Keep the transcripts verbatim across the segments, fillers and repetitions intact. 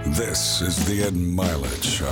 This is the Ed Milet Show.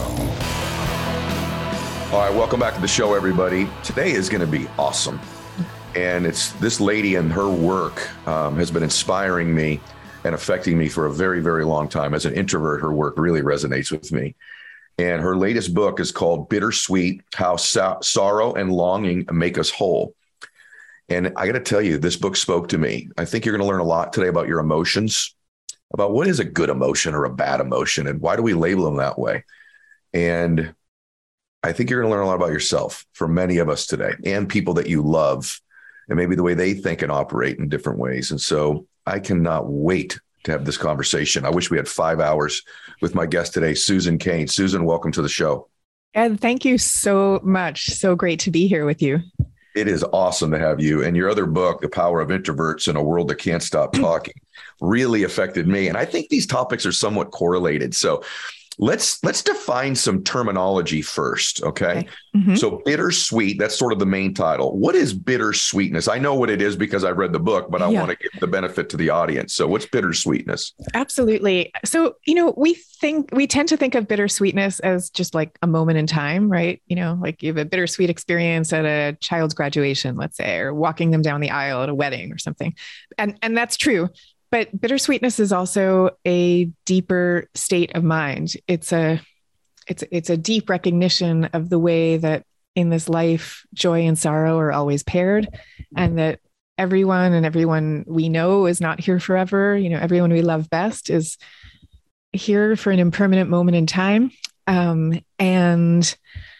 All right, welcome back to the show, everybody. Today is going to be awesome. And it's this lady and her work um, has been inspiring me and affecting me for a very, very long time. As an introvert, her work really resonates with me. And her latest book is called Bittersweet: How so- Sorrow and Longing Make Us Whole. And I got to tell you, this book spoke to me. I think you're going to learn a lot today about your emotions, about what is a good emotion or a bad emotion, and why do we label them that way. And I think you're going to learn a lot about yourself for many of us today, and people that you love, and maybe the way they think and operate in different ways. And so I cannot wait to have this conversation. I wish we had five hours with my guest today, Susan Cain. Susan, welcome to the show. Ed, thank you so much. So great to be here with you. It is awesome to have you. And your other book, The Power of Introverts in a World That Can't Stop Talking, really affected me. And I think these topics are somewhat correlated. So let's let's define some terminology first, okay? okay. Mm-hmm. So bittersweet, that's sort of the main title. What is bittersweetness? I know what it is because I've read the book, but I yeah. want to give the benefit to the audience. So what's bittersweetness? Absolutely. So, you know, we think, we tend to think of bittersweetness as just like a moment in time, right? You know, like you have a bittersweet experience at a child's graduation, let's say, or walking them down the aisle at a wedding or something. And, and that's true. But bittersweetness is also a deeper state of mind. It's a, it's, it's a deep recognition of the way that in this life, joy and sorrow are always paired, and that everyone and everyone we know is not here forever. You know, everyone we love best is here for an impermanent moment in time. Um, and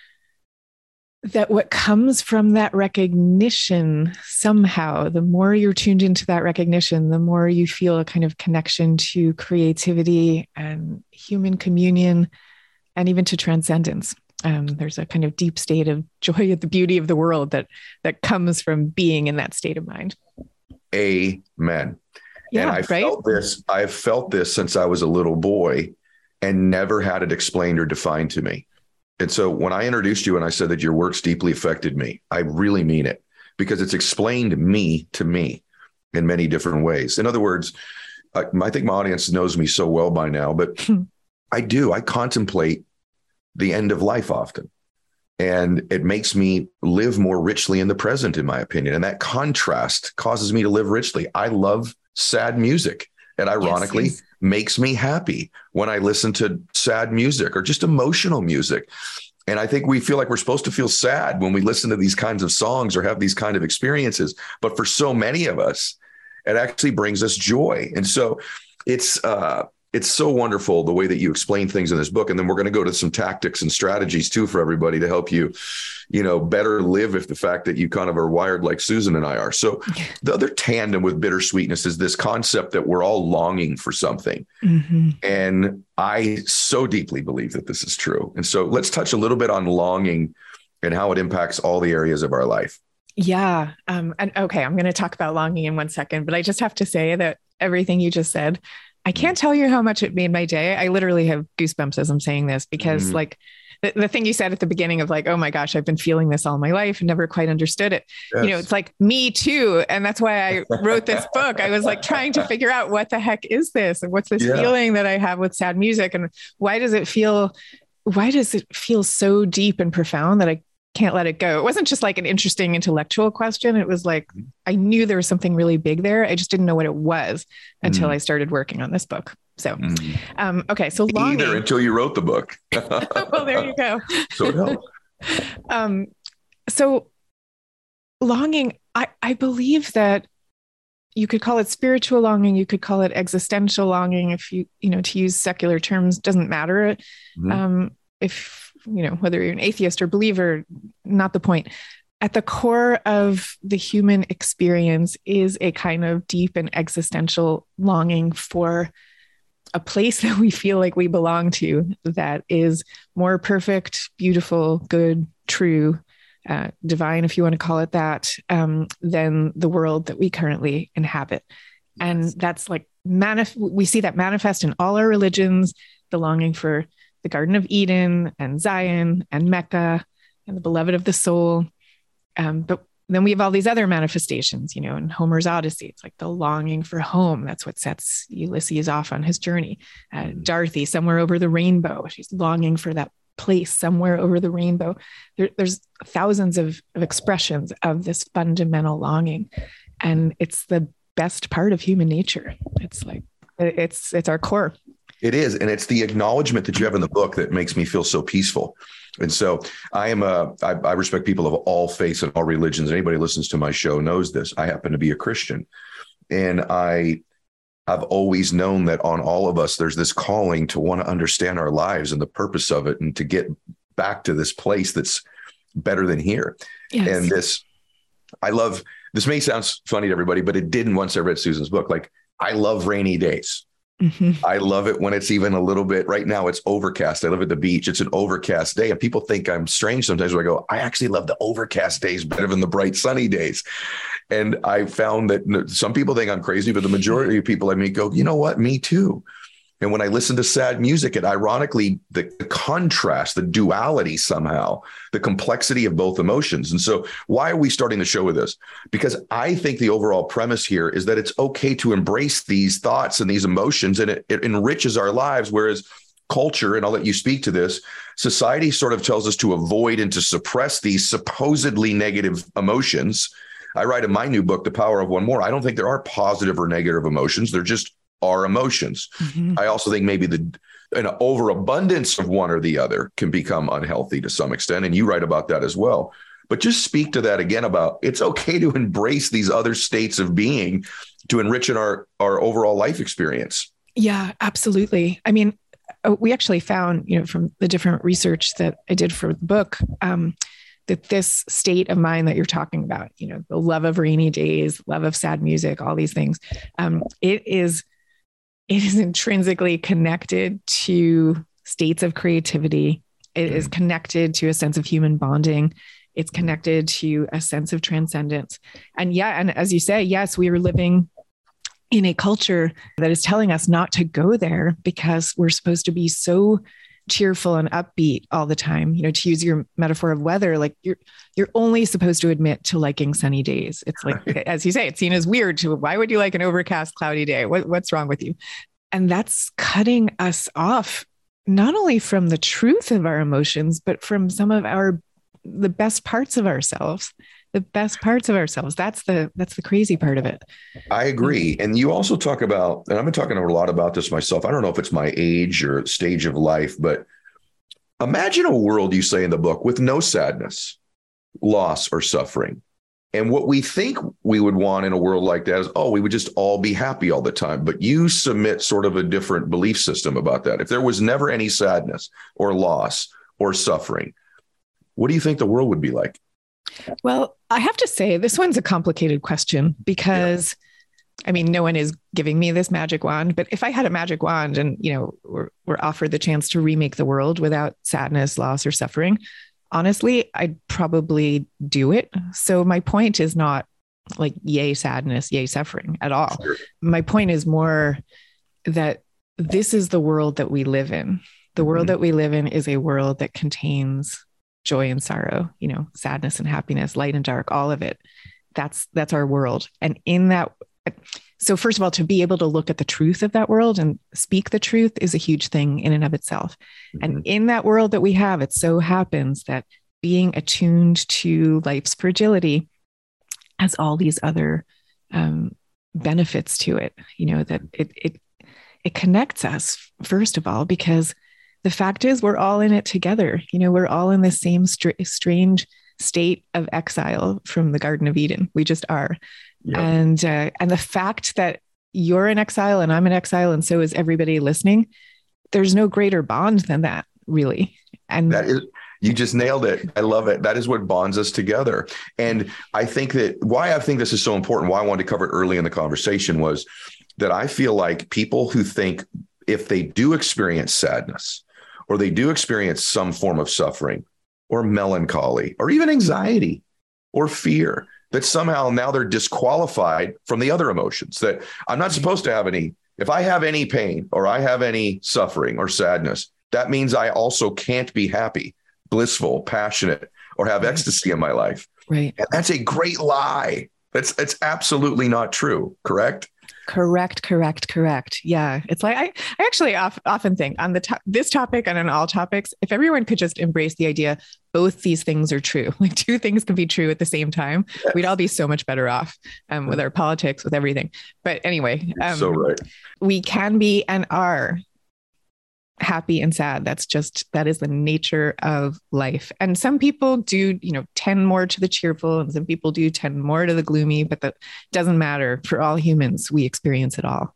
that what comes from that recognition, somehow, the more you're tuned into that recognition, the more you feel a kind of connection to creativity and human communion, and even to transcendence. Um, there's a kind of deep state of joy at the beauty of the world that that comes from being in that state of mind. Amen. Yeah, and I right? felt this, I've felt this since I was a little boy and never had it explained or defined to me. And so when I introduced you and I said that your work's deeply affected me, I really mean it, because it's explained me to me in many different ways. In other words, I, I think my audience knows me so well by now, but I do. I contemplate the end of life often, and it makes me live more richly in the present, in my opinion. And that contrast causes me to live richly. I love sad music. And ironically, yes, yes. makes me happy when I listen to sad music or just emotional music. And I think we feel like we're supposed to feel sad when we listen to these kinds of songs or have these kind of experiences. But for so many of us, it actually brings us joy. And so it's uh, it's so wonderful the way that you explain things in this book. And then we're going to go to some tactics and strategies, too, for everybody to help you, you know, better live if the fact that you kind of are wired like Susan and I are. So the other tandem with bittersweetness is this concept that we're all longing for something. Mm-hmm. And I so deeply believe that this is true. And so let's touch a little bit on longing and how it impacts all the areas of our life. Yeah. Um, and okay, I'm going to talk about longing in one second, but I just have to say that everything you just said, I can't tell you how much it made my day. I literally have goosebumps as I'm saying this, because mm. like the, the thing you said at the beginning of like, oh my gosh, I've been feeling this all my life and never quite understood it. Yes. You know, it's like me too. And that's why I wrote this book. I was like trying to figure out what the heck is this? And what's this yeah. feeling that I have with sad music? And why does it feel, why does it feel so deep and profound that I can't let it go? It wasn't just like an interesting intellectual question. It was like, I knew there was something really big there. I just didn't know what it was until mm. I started working on this book. So, mm. um, okay. So longing. Either until you wrote the book. Well, there you go. So it helped. um, so longing, I, I believe that you could call it spiritual longing. You could call it existential longing. If you, you know, to use secular terms, doesn't matter. Mm. Um, if, you know, whether you're an atheist or believer, not the point. At the core of the human experience is a kind of deep and existential longing for a place that we feel like we belong to, that is more perfect, beautiful, good, true, uh, divine, if you want to call it that, um, than the world that we currently inhabit. Yes. And that's like, manif- we see that manifest in all our religions, the longing for the Garden of Eden and Zion and Mecca and the beloved of the soul. Um, but then we have all these other manifestations, you know, in Homer's Odyssey, it's like the longing for home. That's what sets Ulysses off on his journey. Uh, Dorothy, somewhere over the rainbow, she's longing for that place somewhere over the rainbow. There, there's thousands of, of expressions of this fundamental longing. And it's the best part of human nature. It's like, it's, it's our core. It is. And it's the acknowledgement that you have in the book that makes me feel so peaceful. And so I am a, I, I respect people of all faiths and all religions. Anybody who listens to my show knows this. I happen to be a Christian. And I, I've always known that on all of us, there's this calling to want to understand our lives and the purpose of it, and to get back to this place that's better than here. Yes. And this, I love, this may sound funny to everybody, but it didn't once I read Susan's book. Like, I love rainy days. Mm-hmm. I love it when it's even a little bit, right now it's overcast. I live at the beach. It's an overcast day. And people think I'm strange sometimes when I go, I actually love the overcast days better than the bright sunny days. And I found that some people think I'm crazy, but the majority of people I meet go, you know what? Me too. And when I listen to sad music, it ironically, the, the contrast, the duality somehow, the complexity of both emotions. And so why are we starting the show with this? Because I think the overall premise here is that it's okay to embrace these thoughts and these emotions, and it, it enriches our lives. Whereas culture, and I'll let you speak to this, society sort of tells us to avoid and to suppress these supposedly negative emotions. I write in my new book, The Power of One More, I don't think there are positive or negative emotions. They're just our emotions. Mm-hmm. I also think maybe the an overabundance of one or the other can become unhealthy to some extent. And you write about that as well. But just speak to that again about it's okay to embrace these other states of being to enrich in our, our overall life experience. Yeah, absolutely. I mean, we actually found, you know, from the different research that I did for the book, um, that this state of mind that you're talking about, you know, the love of rainy days, love of sad music, all these things, um, it is It is intrinsically connected to states of creativity. It is connected to a sense of human bonding. It's connected to a sense of transcendence. And yeah, and as you say, yes, we are living in a culture that is telling us not to go there because we're supposed to be so cheerful and upbeat all the time. You know, to use your metaphor of weather, like you're you're only supposed to admit to liking sunny days. It's like, right. As you say, it's seen as weird. To why would you like an overcast, cloudy day? What, what's wrong with you? And that's cutting us off, not only from the truth of our emotions, but from some of our the best parts of ourselves. The best parts of ourselves. That's the that's the crazy part of it. I agree. And you also talk about, and I've been talking a lot about this myself. I don't know if it's my age or stage of life, but imagine a world, you say in the book, with no sadness, loss, or suffering. And what we think we would want in a world like that is, oh, we would just all be happy all the time. But you submit sort of a different belief system about that. If there was never any sadness or loss or suffering, what do you think the world would be like? Well, I have to say, this one's a complicated question because, yeah. I mean, no one is giving me this magic wand, but if I had a magic wand and, you know, we're, we're offered the chance to remake the world without sadness, loss, or suffering, honestly, I'd probably do it. So my point is not like, yay, sadness, yay, suffering at all. Sure. My point is more that this is the world that we live in. The world mm-hmm. that we live in is a world that contains joy and sorrow, you know, sadness and happiness, light and dark, all of it. That's, that's our world. And in that, so first of all, to be able to look at the truth of that world and speak the truth is a huge thing in and of itself. Mm-hmm. And in that world that we have, it so happens that being attuned to life's fragility has all these other um, benefits to it, you know, that it, it, it connects us, first of all, because the fact is we're all in it together. You know, we're all in the same str- strange state of exile from the Garden of Eden. We just are. Yep. And, uh, and the fact that you're in exile and I'm in exile, and so is everybody listening, there's no greater bond than that, really. And that is, you just nailed it. I love it. That is what bonds us together. And I think that why I think this is so important, why I wanted to cover it early in the conversation was that I feel like people who think if they do experience sadness, or they do experience some form of suffering or melancholy or even anxiety or fear, that somehow now they're disqualified from the other emotions, that I'm not supposed to have any. If I have any pain or I have any suffering or sadness, that means I also can't be happy, blissful, passionate, or have ecstasy in my life. Right. And that's a great lie. That's, that's absolutely not true. Correct? Correct, correct, correct. Yeah. It's like, I, I actually of, often think on the to- this topic and on all topics, if everyone could just embrace the idea, both these things are true, like two things can be true at the same time, yes. We'd all be so much better off um, with our politics, with everything. But anyway, um, so right. we can be and are happy and sad. That's just, that is the nature of life. And some people do, you know, tend more to the cheerful, and some people do tend more to the gloomy, but that doesn't matter. For all humans, we experience it all.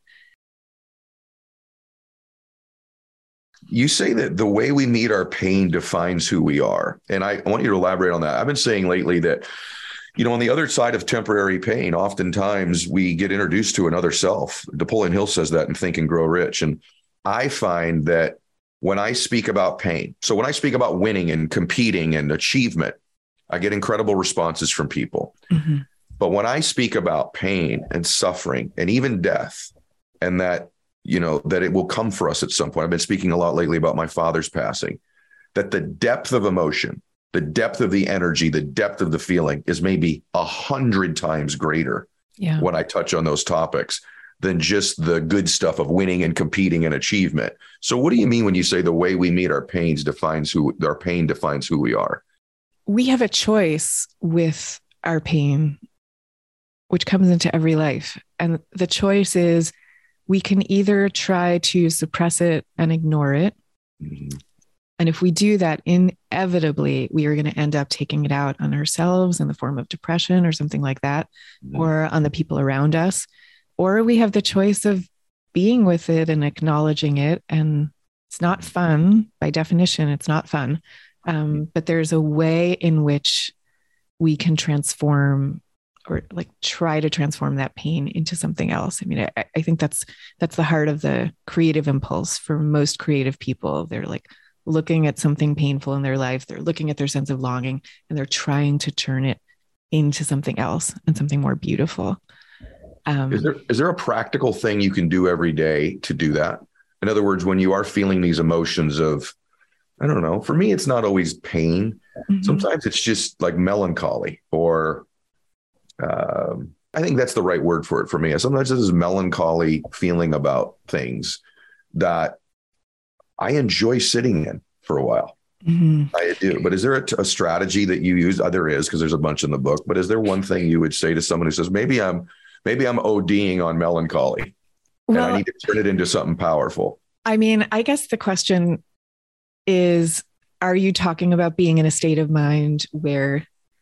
You say that the way we meet our pain defines who we are. And I, I want you to elaborate on that. I've been saying lately that, you know, on the other side of temporary pain, oftentimes we get introduced to another self. Napoleon Hill says that in Think and Grow Rich. And I find that when I speak about pain, so when I speak about winning and competing and achievement, I get incredible responses from people. Mm-hmm. But when I speak about pain and suffering and even death, and that, you know, that it will come for us at some point. I've been speaking a lot lately about my father's passing, that the depth of emotion, the depth of the energy, the depth of the feeling is maybe a hundred times greater yeah. when I touch on those topics than just the good stuff of winning and competing and achievement. So what do you mean when you say the way we meet our pains defines who our pain defines who we are? We have a choice with our pain, which comes into every life. And the choice is we can either try to suppress it and ignore it. Mm-hmm. And if we do that, inevitably, we are going to end up taking it out on ourselves in the form of depression or something like that, mm-hmm. or on the people around us. Or we have the choice of being with it and acknowledging it. And it's not fun. By definition, it's not fun. Um, but there's a way in which we can transform, or like try to transform that pain into something else. I mean, I, I think that's that's the heart of the creative impulse for most creative people. They're like looking at something painful in their life. They're looking at their sense of longing, and they're trying to turn it into something else and something more beautiful. Um, is there is there a practical thing you can do every day to do that? In other words, when you are feeling these emotions of, I don't know, for me, it's not always pain. Mm-hmm. Sometimes it's just like melancholy, or um, I think that's the right word for it for me. Sometimes there's this melancholy feeling about things that I enjoy sitting in for a while. Mm-hmm. I do. But is there a, a strategy that you use? Uh, there is, because there's a bunch in the book. But is there one thing you would say to someone who says, maybe I'm maybe I'm ODing on melancholy, well, and I need to turn it into something powerful? I mean, I guess the question is, are you talking about being in a state of mind where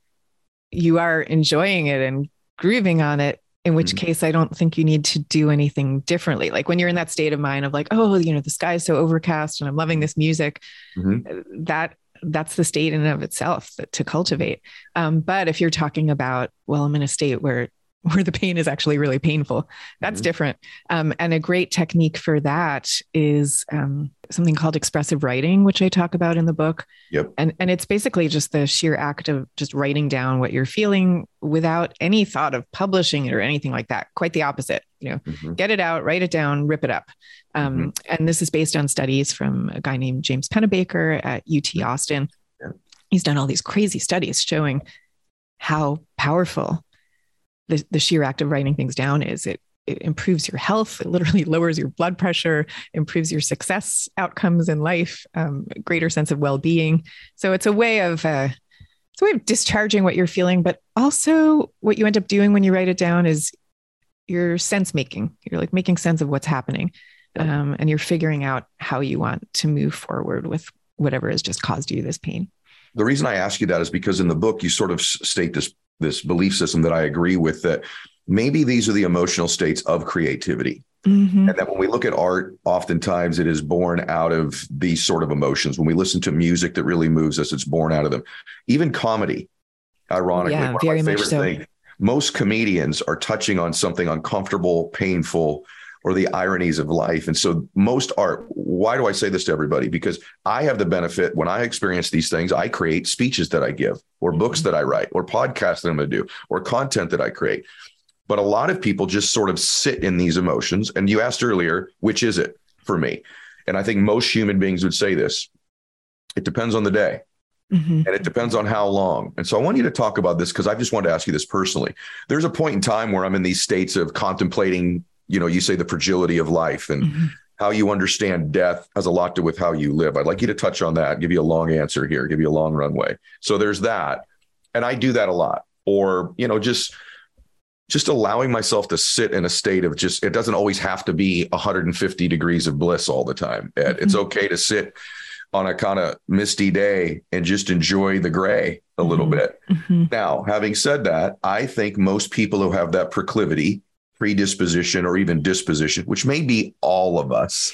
you are enjoying it and grooving on it, in which mm-hmm. case I don't think you need to do anything differently. Like when you're in that state of mind of like, oh, you know, the sky is so overcast and I'm loving this music, mm-hmm. that that's the state in and of itself that, to cultivate. Um, but if you're talking about, well, I'm in a state where where the pain is actually really painful, that's mm-hmm. different. Um, and a great technique for that is um, something called expressive writing, which I talk about in the book. Yep. And, and it's basically just the sheer act of just writing down what you're feeling without any thought of publishing it or anything like that. Quite the opposite, you know, mm-hmm. get it out, write it down, rip it up. Um, mm-hmm. And this is based on studies from a guy named James Pennebaker at U T Austin. Yeah. He's done all these crazy studies showing how powerful The, the sheer act of writing things down is. It, it improves your health. It literally lowers your blood pressure, improves your success outcomes in life, um, greater sense of well-being. So it's a way of, uh, it's a way of discharging what you're feeling, but also what you end up doing when you write it down is you're sense making. You're like making sense of what's happening. Um, and you're figuring out how you want to move forward with whatever has just caused you this pain. The reason I ask you that is because in the book, you sort of state this this belief system that I agree with, that maybe these are the emotional states of creativity. Mm-hmm. And that when we look at art, oftentimes it is born out of these sort of emotions. When we listen to music that really moves us, it's born out of them. Even comedy, ironically, yeah, one very of my much favorite so. things, most comedians are touching on something uncomfortable, painful, or the ironies of life. And so most art, why do I say this to everybody? Because I have the benefit when I experience these things, I create speeches that I give, or books that I write, or podcasts that I'm going to do, or content that I create. But a lot of people just sort of sit in these emotions. And you asked earlier, which is it for me? And I think most human beings would say this. It depends on the day. Mm-hmm. And it depends on how long. And so I want you to talk about this because I just wanted to ask you this personally. There's a point in time where I'm in these states of contemplating, you know, you say the fragility of life and mm-hmm. how you understand death has a lot to do with how you live. I'd like you to touch on that, give you a long answer here, give you a long runway. So there's that. And I do that a lot. Or, you know, just just allowing myself to sit in a state of just, it doesn't always have to be one hundred fifty degrees of bliss all the time, Ed. Mm-hmm. It's okay to sit on a kind of misty day and just enjoy the gray a little mm-hmm. bit. Mm-hmm. Now, having said that, I think most people who have that proclivity, predisposition, or even disposition, which may be all of us,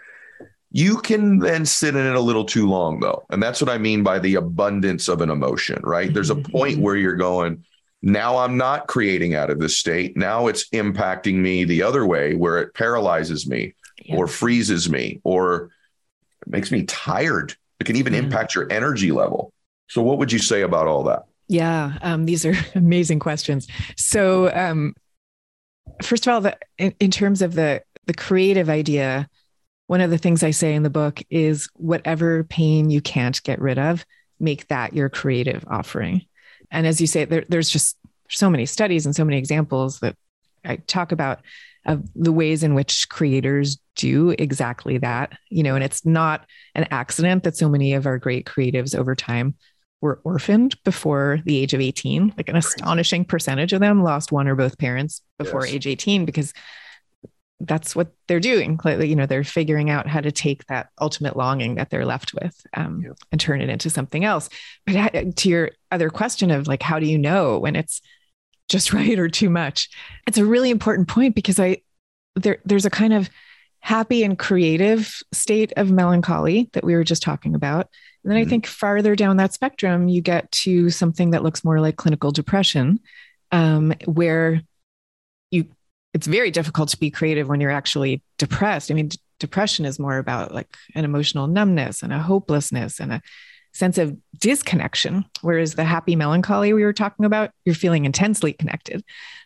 you can then sit in it a little too long, though. And that's what I mean by the abundance of an emotion, right? Mm-hmm. There's a point where you're going, now I'm not creating out of this state. Now it's impacting me the other way where it paralyzes me yeah. or freezes me or it makes me tired. It can even mm. impact your energy level. So what would you say about all that? Yeah, um, these are amazing questions. So um, first of all, the, in, in terms of the, the creative idea, one of the things I say in the book is whatever pain you can't get rid of, make that your creative offering. And as you say, there, there's just so many studies and so many examples that I talk about of the ways in which creators do exactly that, you know, and it's not an accident that so many of our great creatives over time were orphaned before the age of eighteen. Like an astonishing percentage of them lost one or both parents before yes. age eighteen, because that's what they're doing. You know, they're figuring out how to take that ultimate longing that they're left with um, yep. and turn it into something else. But to your other question of like, how do you know when it's just right or too much? It's a really important point because I there there's a kind of happy and creative state of melancholy that we were just talking about. And then mm-hmm. I think farther down that spectrum, you get to something that looks more like clinical depression, um, where you it's very difficult to be creative when you're actually depressed. I mean, d- depression is more about like an emotional numbness and a hopelessness and a sense of disconnection, whereas the happy melancholy we were talking about, you're feeling intensely connected.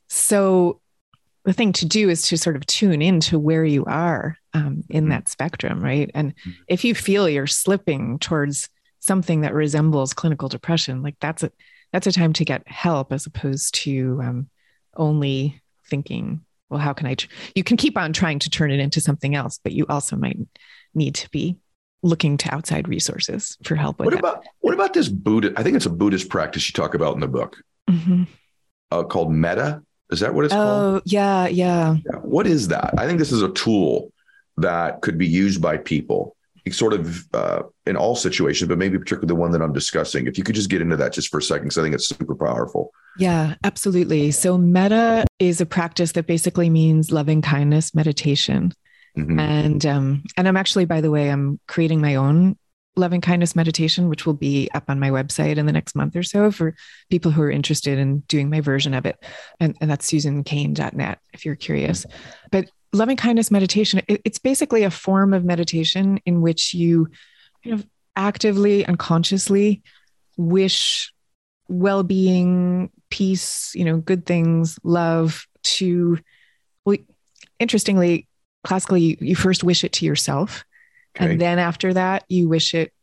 So the thing to do is to sort of tune into where you are um, in that spectrum, right? And if you feel you're slipping towards something that resembles clinical depression, like that's a that's a time to get help as opposed to um, only thinking, well, how can I? Tr-? You can keep on trying to turn it into something else, but you also might need to be looking to outside resources for help with what that. about what about this Buddha? I think it's a Buddhist practice you talk about in the book mm-hmm. uh, called metta. Is that what it's oh, called? Oh, yeah, yeah. Yeah. What is that? I think this is a tool that could be used by people sort of uh, in all situations, but maybe particularly the one that I'm discussing. If you could just get into that just for a second, because I think it's super powerful. Yeah, absolutely. So metta is a practice that basically means loving kindness meditation. Mm-hmm. And um, and I'm actually, by the way, I'm creating my own loving kindness meditation, which will be up on my website in the next month or so for people who are interested in doing my version of it. And, and that's susan cain dot net if you're curious. But loving kindness meditation, it, it's basically a form of meditation in which you kind of actively and consciously wish well-being, peace, you know, good things, love to, well, interestingly, classically, you, you first wish it to yourself. Okay. And then after that, you wish it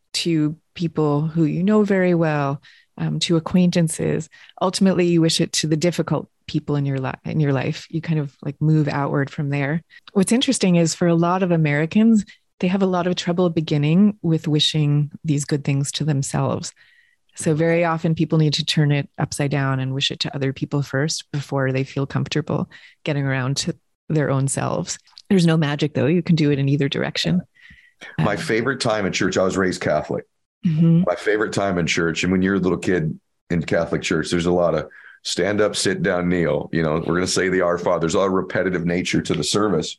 to people who you know very well, um, to acquaintances. Ultimately, you wish it to the difficult people in your life. In your life, you kind of like move outward from there. What's interesting is for a lot of Americans, they have a lot of trouble beginning with wishing these good things to themselves. So very often people need to turn it upside down and wish it to other people first before they feel comfortable getting around to their own selves. There's no magic though. You can do it in either direction. My favorite time in church, I was raised Catholic. Mm-hmm. My favorite time in church, and when you're a little kid in Catholic church, there's a lot of stand up, sit down, kneel. You know, we're going to say the Our Father. There's a lot of repetitive nature to the service.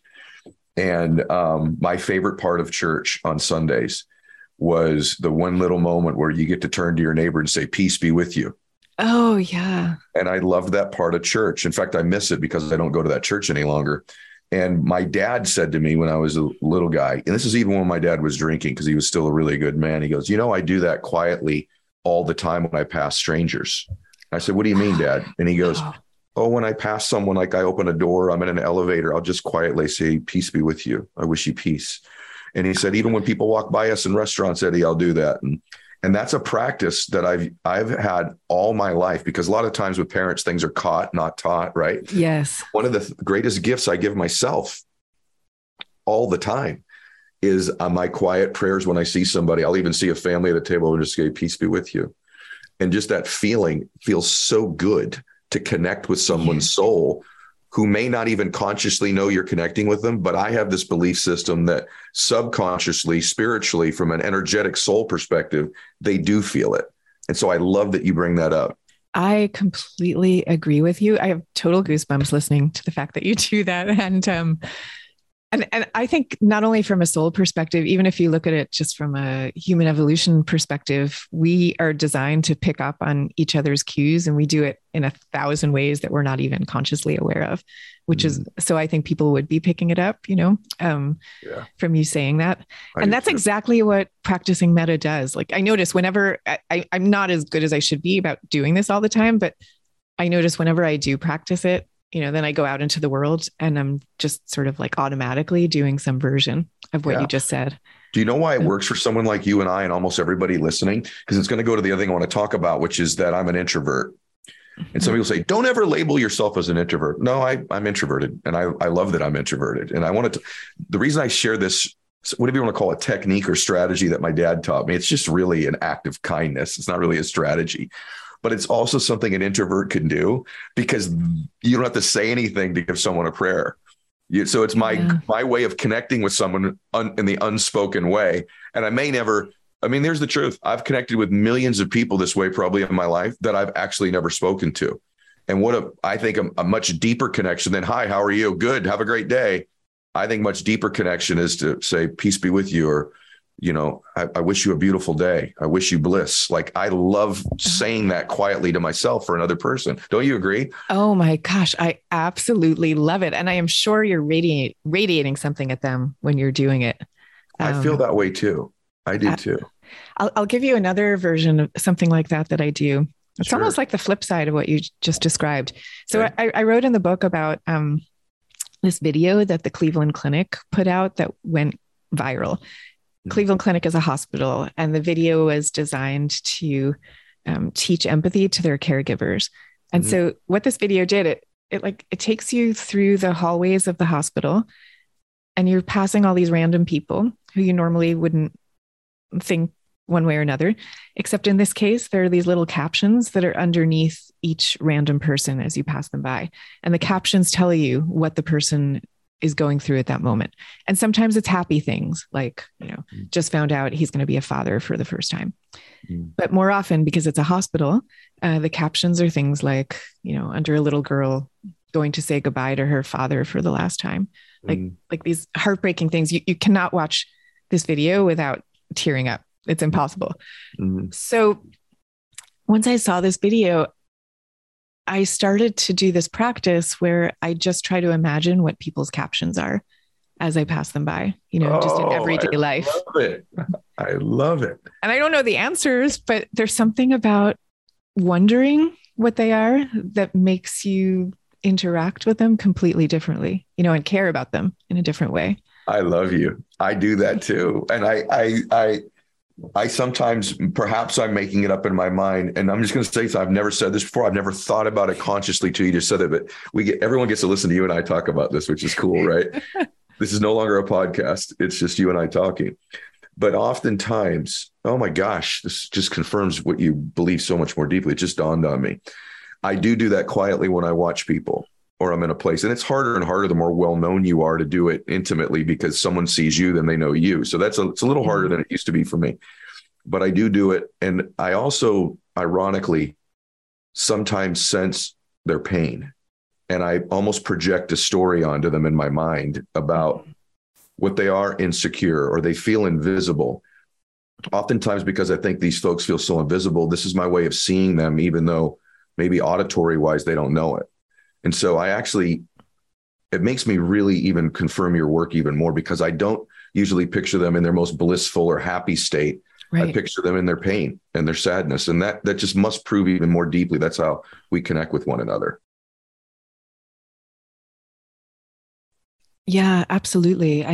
And um, my favorite part of church on Sundays was the one little moment where you get to turn to your neighbor and say, peace be with you. Oh, yeah. And I loved that part of church. In fact, I miss it because I don't go to that church any longer. And my dad said to me when I was a little guy, and this is even when my dad was drinking because he was still a really good man. He goes, you know, I do that quietly all the time when I pass strangers. I said, what do you mean, Dad? And he goes, oh, when I pass someone, like I open a door, I'm in an elevator, I'll just quietly say, peace be with you. I wish you peace. And he said, even when people walk by us in restaurants, Eddie, I'll do that. And And that's a practice that I've I've had all my life, because a lot of times with parents, things are caught, not taught, right? Yes. One of the th- greatest gifts I give myself all the time is uh, my quiet prayers when I see somebody. I'll even see a family at a table and just say, peace be with you. And just that feeling feels so good to connect with someone's yeah. soul who may not even consciously know you're connecting with them. But I have this belief system that subconsciously, spiritually, from an energetic soul perspective, they do feel it. And so I love that you bring that up. I completely agree with you. I have total goosebumps listening to the fact that you do that. And, um, and, and I think not only from a soul perspective, even if you look at it just from a human evolution perspective, we are designed to pick up on each other's cues, and we do it in a thousand ways that we're not even consciously aware of, which mm. is, so I think people would be picking it up, you know, um, yeah. from you saying that. I and that's too. exactly what practicing metta does. Like I notice whenever I, I, I'm not as good as I should be about doing this all the time, but I notice whenever I do practice it, you know, then I go out into the world and I'm just sort of like automatically doing some version of what yeah. you just said. Do you know why it works for someone like you and I and almost everybody listening? Because it's going to go to the other thing I want to talk about, which is that I'm an introvert. And some people say, don't ever label yourself as an introvert. No, I, I'm introverted. And I, I love that I'm introverted. And I wanted to, the reason I share this, whatever you want to call it, technique or strategy that my dad taught me, it's just really an act of kindness. It's not really a strategy, but it's also something an introvert can do, because you don't have to say anything to give someone a prayer. You, so it's my, yeah. my way of connecting with someone un, in the unspoken way. And I may never, I mean, there's the truth. I've connected with millions of people this way, probably in my life, that I've actually never spoken to. And what a, I think a, a much deeper connection than, hi, how are you? Good. Have a great day. I think much deeper connection is to say, peace be with you. Or, you know, I, I wish you a beautiful day. I wish you bliss. Like, I love saying that quietly to myself or another person. Don't you agree? Oh my gosh. I absolutely love it. And I am sure you're radiate, radiating something at them when you're doing it. Um, I feel that way too. I do too. I'll, I'll give you another version of something like that that I do. It's sure. almost like the flip side of what you just described. So okay. I, I wrote in the book about um, this video that the Cleveland Clinic put out that went viral. Mm-hmm. Cleveland Clinic is a hospital, and the video was designed to um, teach empathy to their caregivers. And mm-hmm. so what this video did, it, it like, it takes you through the hallways of the hospital, and you're passing all these random people who you normally wouldn't think one way or another, except in this case, there are these little captions that are underneath each random person as you pass them by. And the captions tell you what the person is going through at that moment. And sometimes it's happy things like, you know, mm. just found out he's going to be a father for the first time. Mm. But more often, because it's a hospital, uh, the captions are things like, you know, under a little girl going to say goodbye to her father for the last time. Like, mm. like these heartbreaking things. You, you cannot watch this video without tearing up. It's impossible. Mm-hmm. So once I saw this video, I started to do this practice where I just try to imagine what people's captions are as I pass them by, you know, oh, just in everyday I life. I love it. I love it. And I don't know the answers, but there's something about wondering what they are that makes you interact with them completely differently, you know, and care about them in a different way. I love you. I do that too. And I, I, I, I sometimes, perhaps I'm making it up in my mind, and I'm just going to say, so I've never said this before. I've never thought about it consciously till you just said it, but we get, everyone gets to listen to you and I talk about this, which is cool, right? This is no longer a podcast. It's just you and I talking. But oftentimes, oh my gosh, this just confirms what you believe so much more deeply. It just dawned on me. I do do that quietly when I watch people or I'm in a place, and it's harder and harder the more well-known you are to do it intimately, because someone sees you, then they know you. So that's a, it's a little harder than it used to be for me, but I do do it. And I also, ironically, sometimes sense their pain, and I almost project a story onto them in my mind about what they are insecure or they feel invisible. Oftentimes, because I think these folks feel so invisible, this is my way of seeing them, even though maybe auditory wise, they don't know it. And so I actually, it makes me really even confirm your work even more, because I don't usually picture them in their most blissful or happy state. Right. I picture them in their pain and their sadness. And that, that just must prove even more deeply. That's how we connect with one another. Yeah, absolutely. I mean,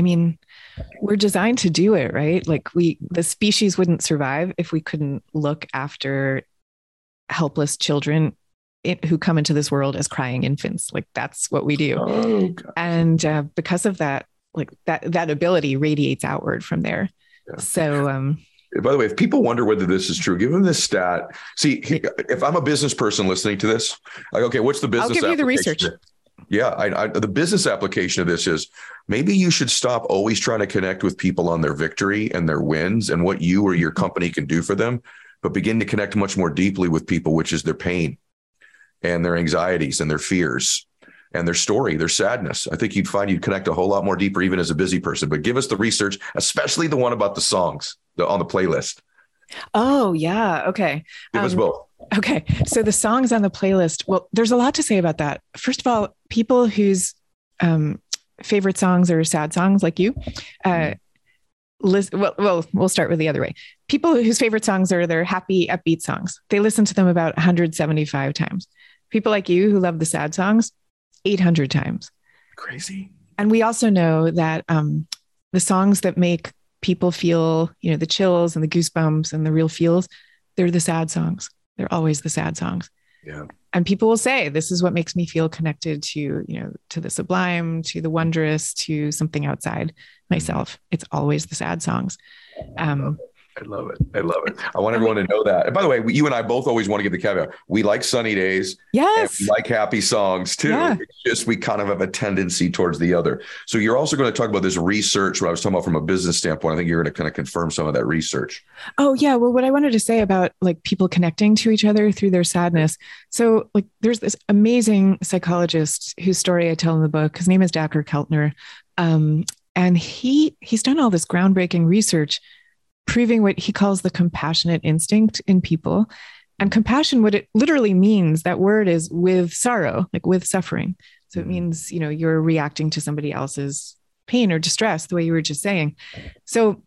we're designed to do it, right? Like we, the species wouldn't survive if we couldn't look after helpless children it, who come into this world as crying infants. Like that's what we do. Oh, God. And uh, because of that, like that, that ability radiates outward from there. Yeah. So, um, by the way, if people wonder whether this is true, give them this stat. See, if I'm a business person listening to this, like, okay, what's the business? I'll give you the research. Yeah, I, I, the business application of this is maybe you should stop always trying to connect with people on their victory and their wins and what you or your company can do for them, but begin to connect much more deeply with people, which is their pain and their anxieties and their fears and their story, their sadness. I think you'd find you'd connect a whole lot more deeper, even as a busy person. But give us the research, especially the one about the songs the, on the playlist. Oh, yeah. Okay. Give um, us both. Okay. So the songs on the playlist, well, there's a lot to say about that. First of all, people whose um, favorite songs are sad songs like you, uh, listen, well, well, we'll start with the other way. People whose favorite songs are their happy, upbeat songs. They listen to them about one hundred seventy-five times. People like you who love the sad songs, eight hundred times. Crazy. And we also know that um, the songs that make people feel, you know, the chills and the goosebumps and the real feels, they're the sad songs. They're always the sad songs. Yeah. And people will say, this is what makes me feel connected to, you know, to the sublime, to the wondrous, to something outside myself. It's always the sad songs. Um, I love it. I love it. I want everyone to know that. And by the way, you and I both always want to give the caveat. We like sunny days. Yes. And we like happy songs too. Yeah. It's just, we kind of have a tendency towards the other. So you're also going to talk about this research, what I was talking about from a business standpoint. I think you're going to kind of confirm some of that research. Oh yeah. Well, what I wanted to say about like people connecting to each other through their sadness. So like there's this amazing psychologist whose story I tell in the book. His name is Dacher Keltner. Um, and he, he's done all this groundbreaking research proving what he calls the compassionate instinct in people. And compassion, what it literally means, that word is with sorrow, like with suffering. So it means, you know, you're reacting to somebody else's pain or distress, the way you were just saying. So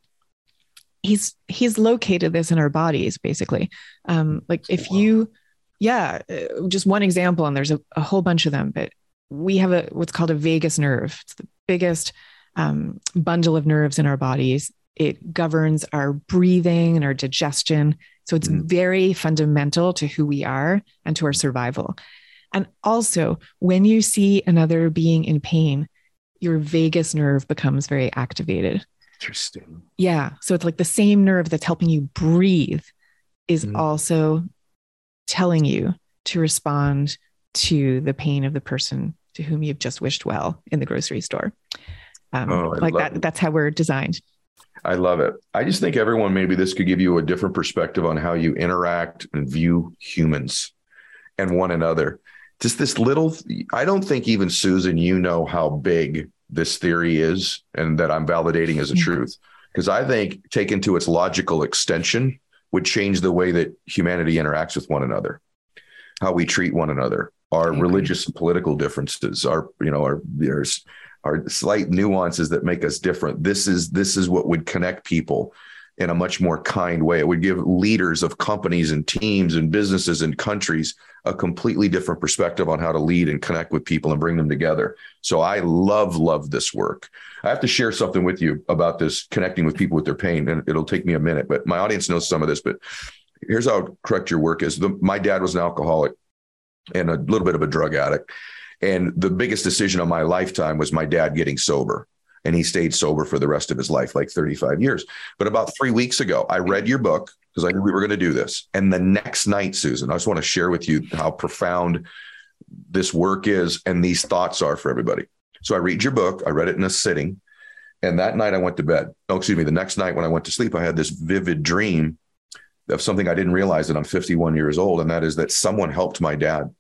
he's, he's located this in our bodies, basically. Um, like if you, yeah, just one example, and there's a, a whole bunch of them, but we have a, what's called a vagus nerve. It's the biggest um, bundle of nerves in our bodies. It governs our breathing and our digestion. So it's mm. very fundamental to who we are and to our survival. And also, when you see another being in pain, your vagus nerve becomes very activated. Interesting. Yeah. So it's like the same nerve that's helping you breathe is mm. also telling you to respond to the pain of the person to whom you've just wished well in the grocery store. Um, oh, like that. It. That's how we're designed. I love it. I just think everyone, maybe this could give you a different perspective on how you interact and view humans and one another. Just this little, I don't think even Susan, you know how big this theory is and that I'm validating as a mm-hmm. truth. Because I think taken to its logical extension would change the way that humanity interacts with one another, how we treat one another, our religious and political differences, our, you know, our, there's, are slight nuances that make us different. This is this is what would connect people in a much more kind way. It would give leaders of companies and teams and businesses and countries a completely different perspective on how to lead and connect with people and bring them together. So I love, love this work. I have to share something with you about this connecting with people with their pain, and it'll take me a minute, but my audience knows some of this, but here's how correct your work is. The, my dad was an alcoholic and a little bit of a drug addict. And the biggest decision of my lifetime was my dad getting sober. And he stayed sober for the rest of his life, like thirty-five years. But about three weeks ago, I read your book because I knew we were going to do this. And the next night, Susan, I just want to share with you how profound this work is and these thoughts are for everybody. So I read your book. I read it in a sitting. And that night I went to bed. Oh, excuse me. The next night when I went to sleep, I had this vivid dream of something I didn't realize that I'm fifty-one years old. And that is that someone helped my dad.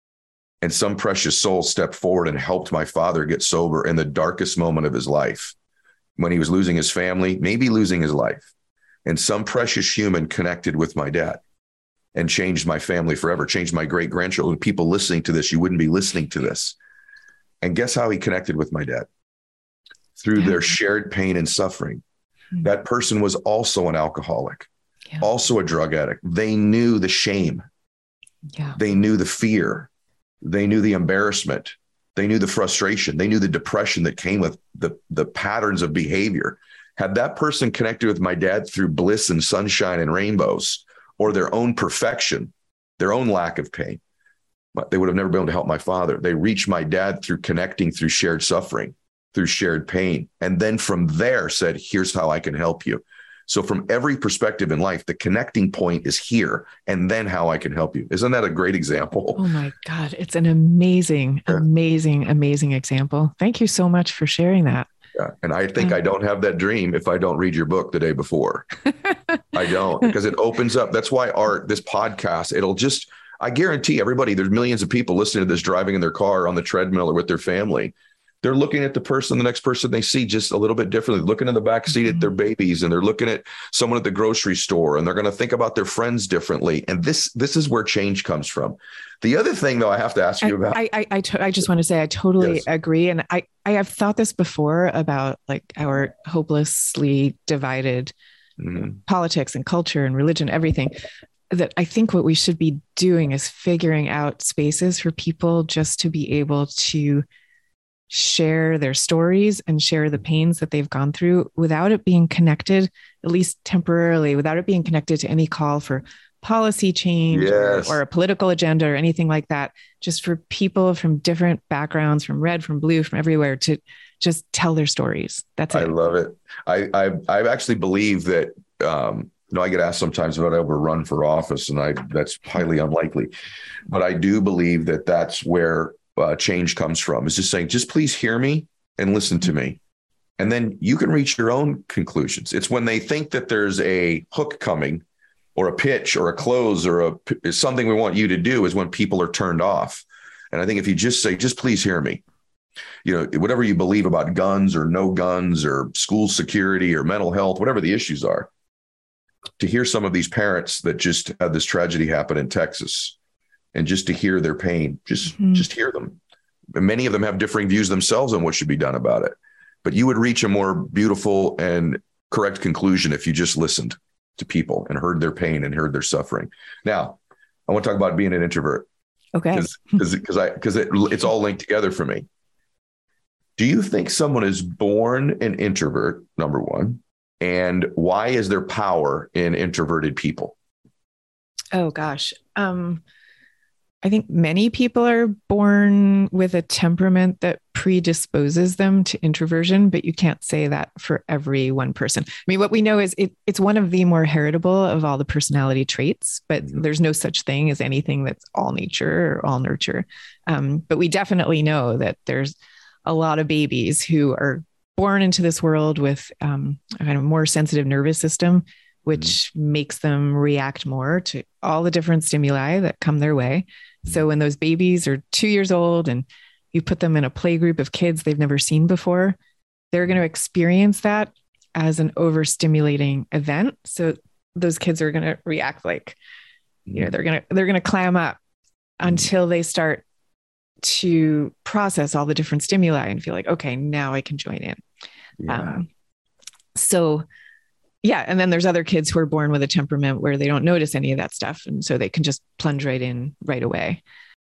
And some precious soul stepped forward and helped my father get sober in the darkest moment of his life, when he was losing his family, maybe losing his life. And some precious human connected with my dad and changed my family forever, changed my great grandchildren. People listening to this, you wouldn't be listening to this. And guess how he connected with my dad? Through their shared pain and suffering. Mm-hmm. That person was also an alcoholic, yeah. also a drug addict. They knew the shame. Yeah. They knew the fear. They knew the embarrassment. They knew the frustration. They knew the depression that came with the, the patterns of behavior. Had that person connected with my dad through bliss and sunshine and rainbows, or their own perfection, their own lack of pain, but they would have never been able to help my father. They reached my dad through connecting through shared suffering, through shared pain. And then from there said, here's how I can help you. So from every perspective in life, the connecting point is here, and then how I can help you. Isn't that a great example? Oh my God. It's an amazing, yeah. amazing, amazing example. Thank you so much for sharing that. Yeah. And I think um, I don't have that dream if I don't read your book the day before. I don't, because it opens up. That's why art, this podcast, it'll just, I guarantee everybody, there's millions of people listening to this, driving in their car, on the treadmill, or with their family. They're looking at the person, the next person they see just a little bit differently, looking in the back seat mm-hmm. at their babies, and they're looking at someone at the grocery store, and they're going to think about their friends differently. And this, this is where change comes from. The other thing, though, I have to ask you about. I, I, I, to, I just want to say, I totally yes. agree. And I, I have thought this before about like our hopelessly divided mm-hmm. politics and culture and religion, everything. That I think what we should be doing is figuring out spaces for people just to be able to share their stories and share the pains that they've gone through without it being connected, at least temporarily, without it being connected to any call for policy change yes. or, or a political agenda or anything like that. Just for people from different backgrounds, from red, from blue, from everywhere, to just tell their stories. That's it. I love it. I I, I actually believe that, um, you know, I get asked sometimes if I'd ever run for office, and I that's highly unlikely. But I do believe that that's where Uh, change comes from, is just saying, just please hear me and listen to me. And then you can reach your own conclusions. It's when they think that there's a hook coming, or a pitch, or a close, or a something we want you to do, is when people are turned off. And I think if you just say, just please hear me, you know, whatever you believe about guns or no guns or school security or mental health, whatever the issues are, to hear some of these parents that just had this tragedy happen in Texas, and just to hear their pain, just, mm-hmm. just hear them. And many of them have differing views themselves on what should be done about it. But you would reach a more beautiful and correct conclusion if you just listened to people and heard their pain and heard their suffering. Now, I want to talk about being an introvert. Okay. Because because I because it, it's all linked together for me. Do you think someone is born an introvert, number one? And why is there power in introverted people? Oh, gosh. Um, I think many people are born with a temperament that predisposes them to introversion, but you can't say that for every one person. I mean, what we know is it, it's one of the more heritable of all the personality traits, but there's no such thing as anything that's all nature or all nurture. Um, but we definitely know that there's a lot of babies who are born into this world with um, a kind of more sensitive nervous system, which mm. makes them react more to all the different stimuli that come their way. So when those babies are two years old and you put them in a play group of kids they've never seen before, they're going to experience that as an overstimulating event. So those kids are going to react like, you know, they're going to, they're going to clam up until they start to process all the different stimuli and feel like, okay, now I can join in. Yeah. Um, so yeah. And then there's other kids who are born with a temperament where they don't notice any of that stuff. And so they can just plunge right in right away.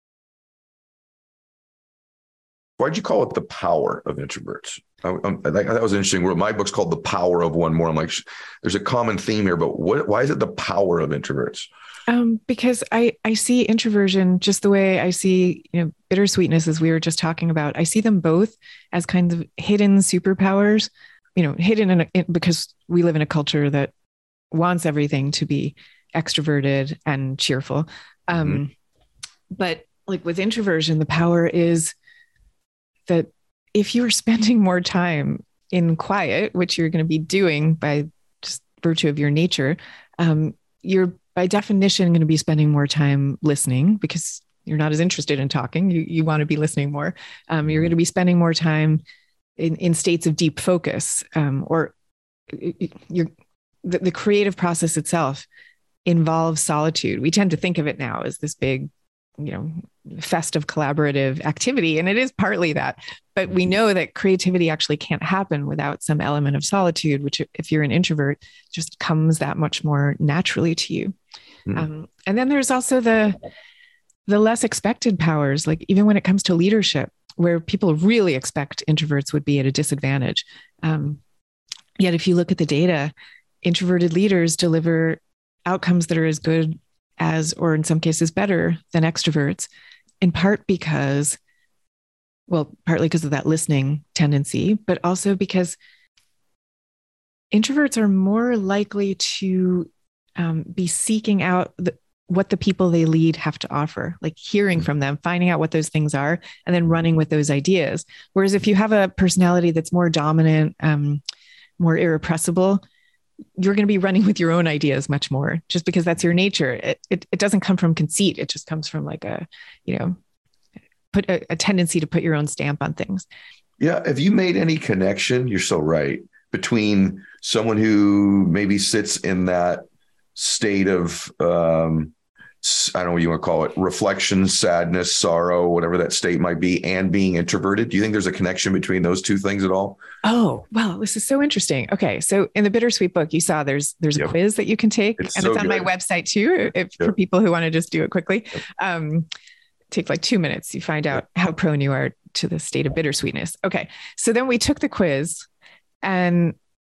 Why'd you call it the power of introverts? I, I, that was an interesting word. My book's called The Power of One More. I'm like, there's a common theme here, but what, why is it the power of introverts? Um, because I, I see introversion just the way I see, you know, bittersweetness, as we were just talking about. I see them both as kinds of hidden superpowers, you know, hidden in, a, in because we live in a culture that wants everything to be extroverted and cheerful. Um, mm-hmm. But like with introversion, the power is that if you are spending more time in quiet, which you're going to be doing by just virtue of your nature, um, you're by definition going to be spending more time listening because you're not as interested in talking. You, you want to be listening more. Um, you're going to be spending more time in, in states of deep focus, um, or you're, the, the creative process itself involves solitude. We tend to think of it now as this big, you know, festive collaborative activity. And it is partly that, but we know that creativity actually can't happen without some element of solitude, which if you're an introvert, just comes that much more naturally to you. Mm. Um, and then there's also the, the less expected powers, like even when it comes to leadership, where people really expect introverts would be at a disadvantage. Um, yet if you look at the data, introverted leaders deliver outcomes that are as good as, or in some cases better than extroverts, in part because, well, partly because of that listening tendency, but also because introverts are more likely to um, be seeking out the, what the people they lead have to offer, like hearing from them, finding out what those things are, and then running with those ideas. Whereas if you have a personality that's more dominant, um, more irrepressible, you're going to be running with your own ideas much more, just because that's your nature. It, it, it doesn't come from conceit. It just comes from like a, you know, put a, a tendency to put your own stamp on things. Yeah. Have you made any connection? You're so right. Between someone who maybe sits in that state of, um, I don't know what you want to call it, reflection, sadness, sorrow, whatever that state might be, and being introverted? Do you think there's a connection between those two things at all? Oh, well, this is so interesting. Okay. So in the Bittersweet book, you saw there's, there's a yep. quiz that you can take, it's and so it's on good. my website too, if, yep. for people who want to just do it quickly. Yep. Um, it takes like two minutes. You find out yep. how prone you are to the state of bittersweetness. Okay. So then we took the quiz and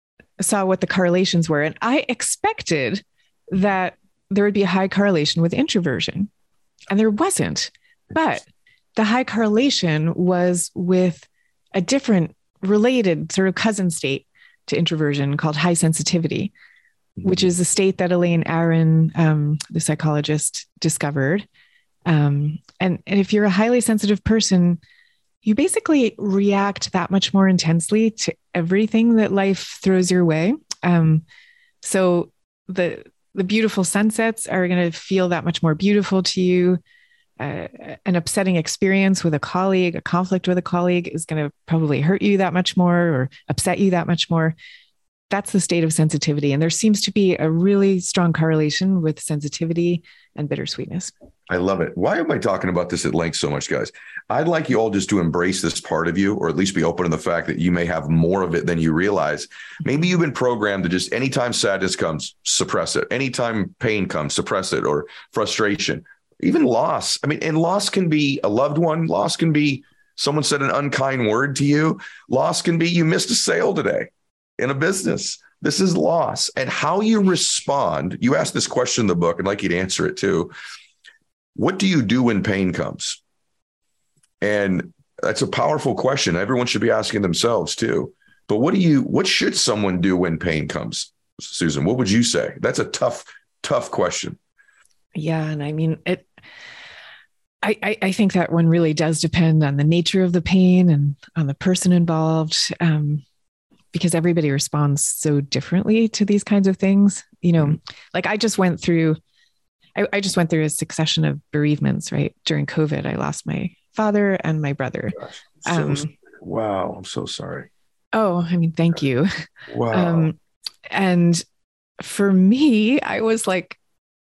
saw what the correlations were. And I expected that there would be a high correlation with introversion, and there wasn't. But the high correlation was with a different related sort of cousin state to introversion called high sensitivity, mm-hmm. which is a state that Elaine Aron, um, the psychologist, discovered. Um, and, and if you're a highly sensitive person, you basically react that much more intensely to everything that life throws your way. Um, so the The beautiful sunsets are going to feel that much more beautiful to you. Uh, an upsetting experience with a colleague, a conflict with a colleague is going to probably hurt you that much more or upset you that much more. That's the state of sensitivity. And there seems to be a really strong correlation with sensitivity and bittersweetness. I love it. Why am I talking about this at length so much, guys? I'd like you all just to embrace this part of you, or at least be open to the fact that you may have more of it than you realize. Maybe you've been programmed to just, anytime sadness comes, suppress it. Anytime pain comes, suppress it, or frustration, even loss. I mean, and loss can be a loved one. Loss can be someone said an unkind word to you. Loss can be you missed a sale today in a business. This is loss. And how you respond, you asked this question in the book, and I'd like you to answer it too. What do you do when pain comes? And that's a powerful question. Everyone should be asking themselves too. But what do you, what should someone do when pain comes? Susan, what would you say? That's a tough, tough question. Yeah. And I mean, it, I, I, I think that one really does depend on the nature of the pain and on the person involved, um, because everybody responds so differently to these kinds of things. You know, mm-hmm. like I just went through I, I just went through a succession of bereavements, right? During COVID, I lost my father and my brother. Gosh, so, um, wow. I'm so sorry. Oh, I mean, thank you. Wow. Um, and for me, I was like,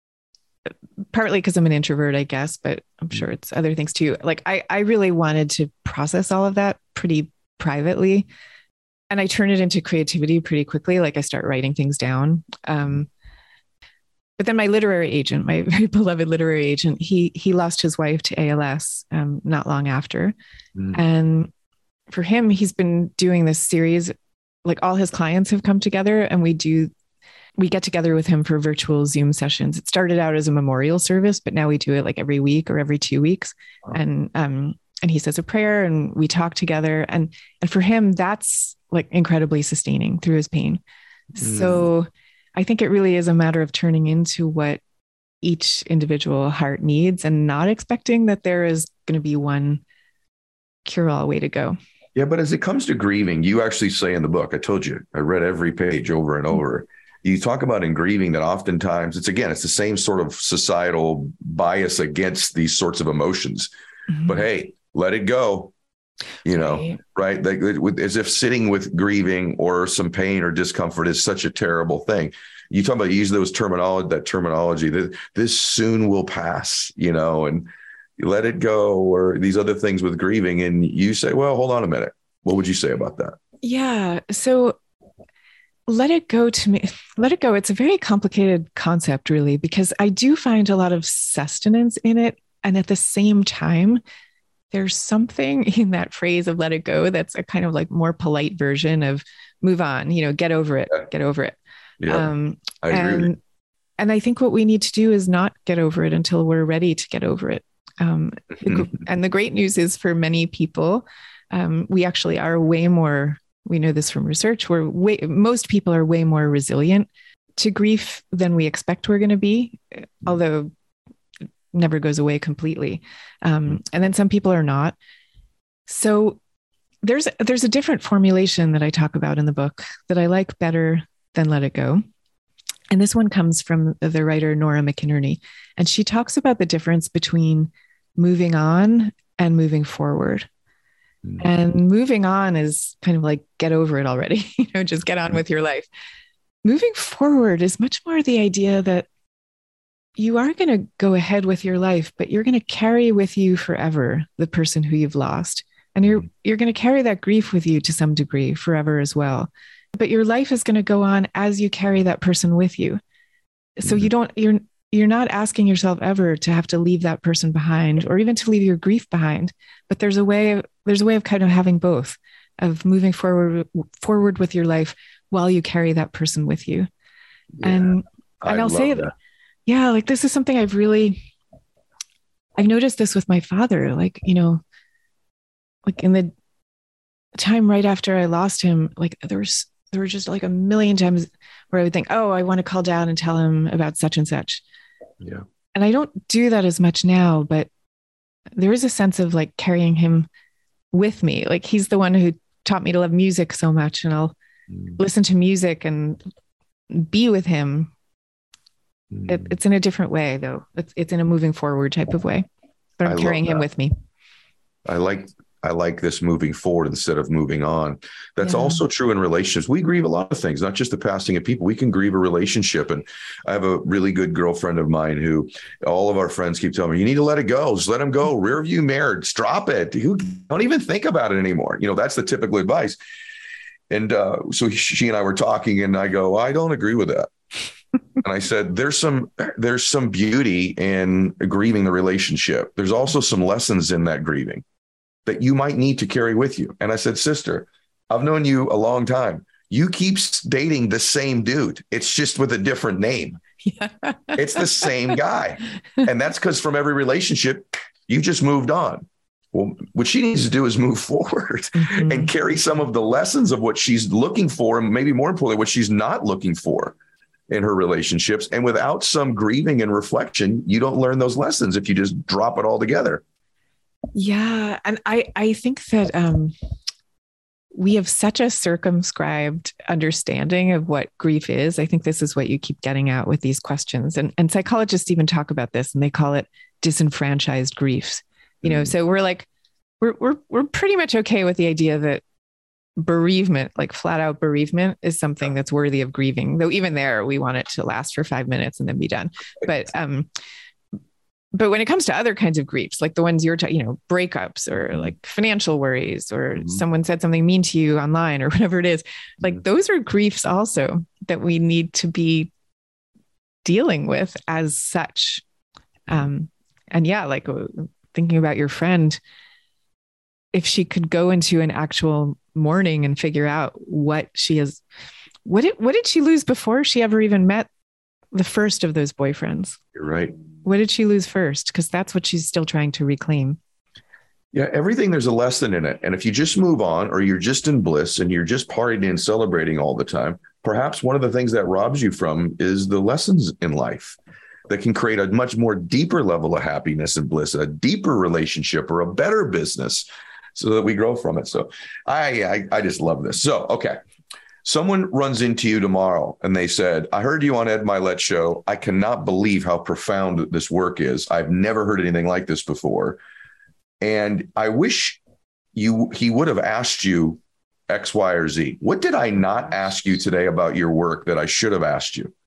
partly because I'm an introvert, I guess, but I'm sure it's other things too. Like I, I really wanted to process all of that pretty privately. And I turn it into creativity pretty quickly. Like I start writing things down. Um, But then my literary agent, my very beloved literary agent, he he lost his wife to A L S um, not long after. Mm. And for him, he's been doing this series, like all his clients have come together and we do, we get together with him for virtual Zoom sessions. It started out as a memorial service, but now we do it like every week or every two weeks. Wow. And um, and he says a prayer and we talk together. And and for him, that's like incredibly sustaining through his pain. Mm. So I think it really is a matter of turning into what each individual heart needs and not expecting that there is going to be one cure-all way to go. Yeah, but as it comes to grieving, you actually say in the book, I told you, I read every page over and over. You talk about in grieving that oftentimes it's, again, it's the same sort of societal bias against these sorts of emotions. Mm-hmm. But hey, let it go. You know, right? right? Like, as if sitting with grieving or some pain or discomfort is such a terrible thing. You talk about, you use those terminology, that terminology that this soon will pass, you know, and you let it go, or these other things with grieving. And you say, well, hold on a minute. What would you say about that? Yeah. So let it go to me, let it go. It's a very complicated concept, really, because I do find a lot of sustenance in it. And at the same time, there's something in that phrase of let it go that's a kind of like more polite version of move on, you know, get over it, get over it. Yeah, Um, I agree with and you. and I think what we need to do is not get over it until we're ready to get over it. Um, the, and the great news is for many people, um, we actually are way more, we know this from research, we're way, most people are way more resilient to grief than we expect we're going to be, although it never goes away completely. Um, and then some people are not. So there's, there's a different formulation that I talk about in the book that I like better than let it go. And this one comes from the writer Nora McInerney. And she talks about the difference between moving on and moving forward. Mm. And moving on is kind of like, get over it already, you know, just get on with your life. Moving forward is much more the idea that you are going to go ahead with your life, but you're going to carry with you forever the person who you've lost. And you're, you're going to carry that grief with you to some degree forever as well. But your life is going to go on as you carry that person with you. So mm-hmm. you don't, you're, you're not asking yourself ever to have to leave that person behind or even to leave your grief behind. But there's a way, of, there's a way of kind of having both, of moving forward, forward with your life while you carry that person with you. Yeah, and, and I'll say, that. yeah, like this is something I've really, I've noticed this with my father, like, you know, like in the time right after I lost him, like there was, there were just like a million times where I would think, oh, I want to call down and tell him about such and such. Yeah. And I don't do that as much now, but there is a sense of like carrying him with me. Like he's the one who taught me to love music so much, and I'll mm. listen to music and be with him. Mm. It, it's in a different way though. It's, it's in a moving forward type of way, but I'm I carrying him with me. I like I like this moving forward instead of moving on. That's yeah. also true in relationships. We grieve a lot of things, not just the passing of people. We can grieve a relationship. And I have a really good girlfriend of mine who all of our friends keep telling me, you need to let it go. Just let him go. Rear view mirror. Just drop it. You don't even think about it anymore. You know, that's the typical advice. And uh, so she and I were talking and I go, I don't agree with that. And I said, there's some, there's some beauty in grieving the relationship. There's also some lessons in that grieving that you might need to carry with you. And I said, sister, I've known you a long time. You keep dating the same dude. It's just with a different name. Yeah. It's the same guy. And that's because from every relationship, you just moved on. Well, what she needs to do is move forward mm-hmm. and carry some of the lessons of what she's looking for, and maybe more importantly, what she's not looking for in her relationships. And without some grieving and reflection, you don't learn those lessons if you just drop it all together. Yeah. And I, I think that um, we have such a circumscribed understanding of what grief is. I think this is what you keep getting at with these questions. And, and psychologists even talk about this, and they call it disenfranchised griefs. You know, mm. so we're like, we're, we're, we're pretty much okay with the idea that bereavement, like flat out bereavement, is something that's worthy of grieving. Though even there, we want it to last for five minutes and then be done. But, um, But when it comes to other kinds of griefs, like the ones you're, ta- you know, breakups or like financial worries, or mm-hmm. someone said something mean to you online or whatever it is, like mm-hmm. those are griefs also that we need to be dealing with as such. Um, and yeah, like thinking about your friend, if she could go into an actual mourning and figure out what she has, what did, what did she lose before she ever even met the first of those boyfriends? You're right. What did she lose first? Because that's what she's still trying to reclaim. Yeah, everything, there's a lesson in it. And if you just move on, or you're just in bliss and you're just partying and celebrating all the time, perhaps one of the things that robs you from is the lessons in life that can create a much more deeper level of happiness and bliss, a deeper relationship, or a better business, so that we grow from it. So I, I, I just love this. So, okay. Someone runs into you tomorrow and they said, I heard you on Ed Mylett show. I cannot believe how profound this work is. I've never heard anything like this before. And I wish you he would have asked you X, Y, or Z. What did I not ask you today about your work that I should have asked you?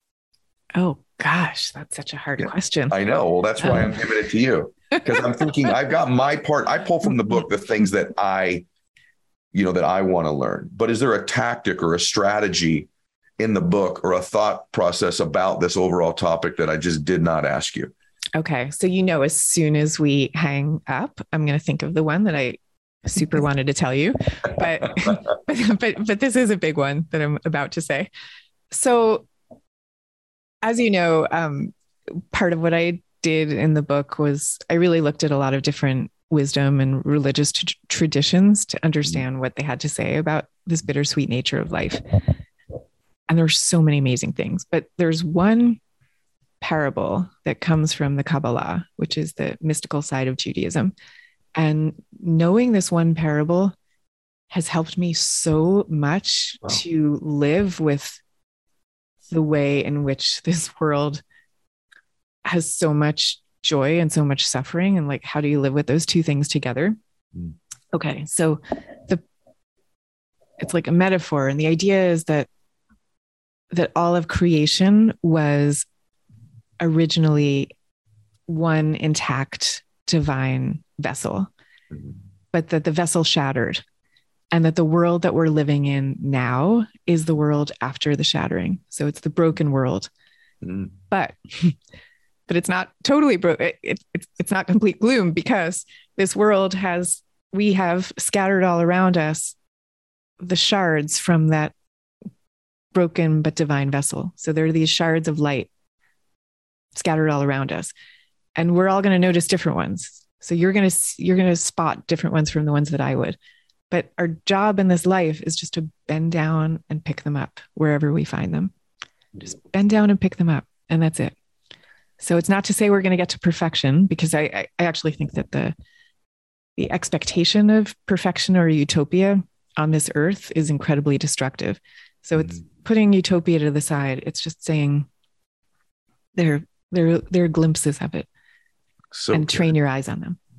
Oh, gosh, that's such a hard yeah, question. I know. Well, that's why um. I'm giving it to you, because I'm thinking I've got my part. I pull from the book the things that I you know, that I want to learn. But is there a tactic or a strategy in the book or a thought process about this overall topic that I just did not ask you? Okay. So, you know, as soon as we hang up, I'm going to think of the one that I super wanted to tell you, but, but, but, but this is a big one that I'm about to say. So, as you know, um, part of what I did in the book was I really looked at a lot of different wisdom and religious t- traditions to understand what they had to say about this bittersweet nature of life. And there's so many amazing things, but there's one parable that comes from the Kabbalah, which is the mystical side of Judaism. And knowing this one parable has helped me so much wow. to live with the way in which this world has so much joy and so much suffering. And like, how do you live with those two things together? Mm. Okay. So the, it's like a metaphor. And the idea is that, that all of creation was originally one intact divine vessel, mm-hmm. but that the vessel shattered, and that the world that we're living in now is the world after the shattering. So it's the broken world, mm-hmm. but, but it's not totally broken. It, it, it's, it's not complete gloom, because this world has, we have scattered all around us the shards from that broken but divine vessel. So there are these shards of light scattered all around us, and we're all going to notice different ones. So you're going to, you're going to spot different ones from the ones that I would. But our job in this life is just to bend down and pick them up wherever we find them. Just bend down and pick them up. And that's it. So it's not to say we're going to get to perfection, because I, I, I actually think that the, the expectation of perfection or utopia on this earth is incredibly destructive. So it's putting utopia to the side. It's just saying there, there, there are glimpses of it, so and good. Train your eyes on them.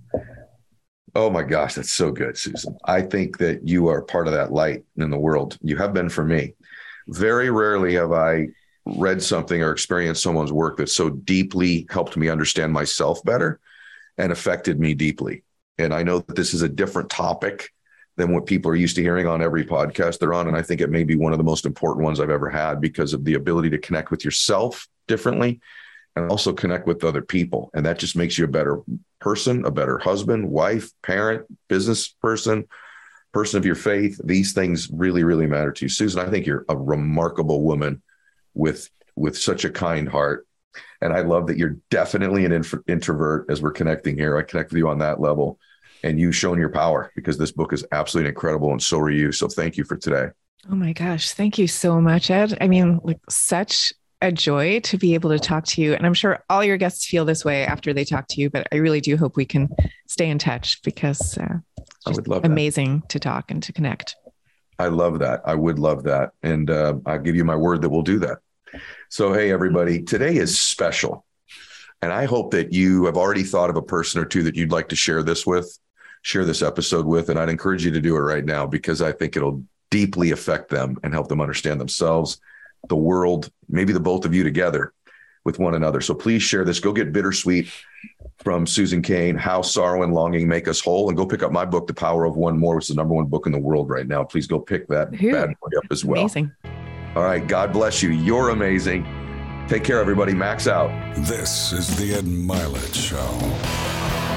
Oh my gosh, that's so good, Susan. I think that you are part of that light in the world. You have been for me. Very rarely have I read something or experienced someone's work that so deeply helped me understand myself better and affected me deeply. And I know that this is a different topic than what people are used to hearing on every podcast they're on. And I think it may be one of the most important ones I've ever had, because of the ability to connect with yourself differently and also connect with other people. And that just makes you a better person, a better husband, wife, parent, business person, person of your faith. These things really, really matter to you. Susan, I think you're a remarkable woman with, with such a kind heart. And I love that you're definitely an intro- introvert as we're connecting here. I connect with you on that level, and you've shown your power, because this book is absolutely incredible. And so are you. So thank you for today. Oh my gosh. Thank you so much, Ed. I mean, like, such a joy to be able to talk to you. And I'm sure all your guests feel this way after they talk to you, but I really do hope we can stay in touch, because uh, it's I would love amazing that. to talk and to connect. I love that. I would love that. And uh, I'll give you my word that we'll do that. So, hey, everybody, today is special. And I hope that you have already thought of a person or two that you'd like to share this with, share this episode with. And I'd encourage you to do it right now, because I think it'll deeply affect them and help them understand themselves, the world, maybe the both of you together with one another. So please share this. Go get Bittersweet from Susan Cain, How Sorrow and Longing Make Us Whole, and go pick up my book, The Power of One More, which is the number one book in the world right now. Please go pick that Ooh, bad boy up as well. Amazing. All right. God bless you. You're amazing. Take care, everybody. Max out. This is the Ed Mylett Show.